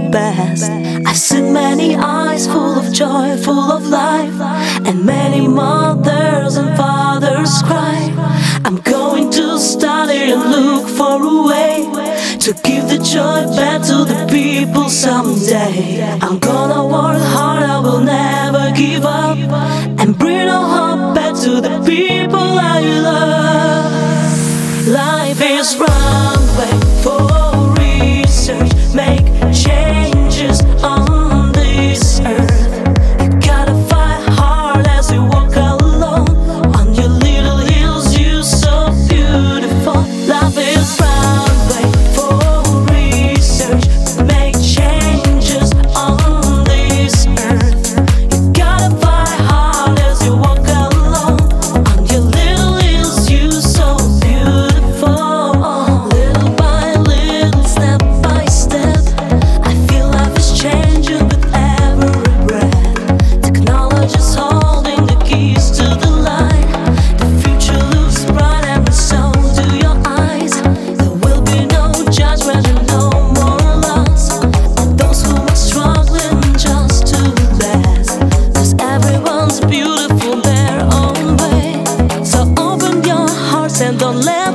best. I've seen many eyes full of joy, full of life, and many mothers and fathers cry. I'm going to study and look for a way to give the joy back to the people someday. I'm gonna work hard, I will never give up, and bring a hope back to the people I love. Life is runway for research, make changes on this earth. You gotta fight hard as you walk alone on your little hills, you're so beautiful. Life is runway for research, make changes on this earth. You gotta fight hard as you walk alone on your little hills, you're so beautiful. Little by little, step by step, I feel life is changing with every breath. Technology's holding the keys to the light. The future looks bright and so do your eyes. There will be no judgment and no more loss. And those who are struggling just to last, 'cause everyone's beautiful their own way. So open your hearts and don't let